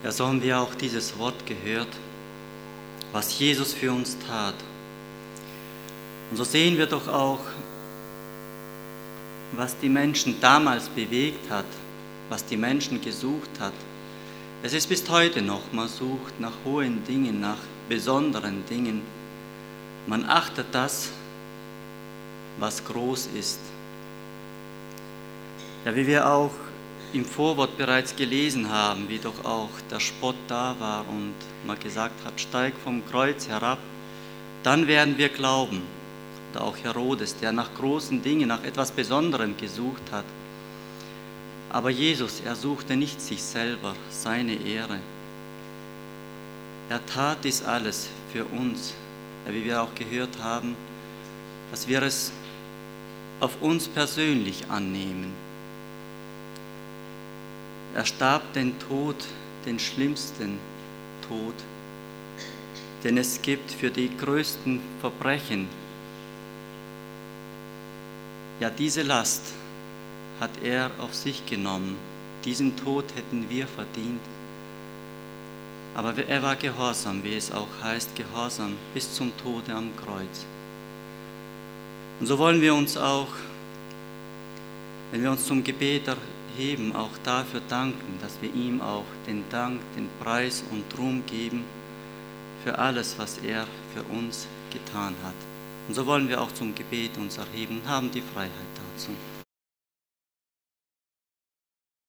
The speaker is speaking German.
Ja, so haben wir auch dieses Wort gehört, was Jesus für uns tat. Und so sehen wir doch auch, was die Menschen damals bewegt hat, was die Menschen gesucht hat. Es ist bis heute noch, man sucht nach hohen Dingen, nach besonderen Dingen. Man achtet das, was groß ist. Ja, wie wir auch im Vorwort bereits gelesen haben, wie doch auch der Spott da war und man gesagt hat, steig vom Kreuz herab, dann werden wir glauben. Oder auch Herodes, der nach großen Dingen, nach etwas Besonderem gesucht hat. Aber Jesus, er suchte nicht sich selber, seine Ehre. Er tat dies alles für uns, wie wir auch gehört haben, dass wir es auf uns persönlich annehmen. Er starb den Tod, den schlimmsten Tod, den es gibt für die größten Verbrechen. Ja, diese Last hat er auf sich genommen. Diesen Tod hätten wir verdient. Aber er war gehorsam, wie es auch heißt, gehorsam bis zum Tode am Kreuz. Und so wollen wir uns auch, wenn wir uns zum Gebet erheben, auch dafür danken, dass wir ihm auch den Dank, den Preis und Ruhm geben für alles, was er für uns getan hat. Und so wollen wir auch zum Gebet uns erheben und haben die Freiheit dazu.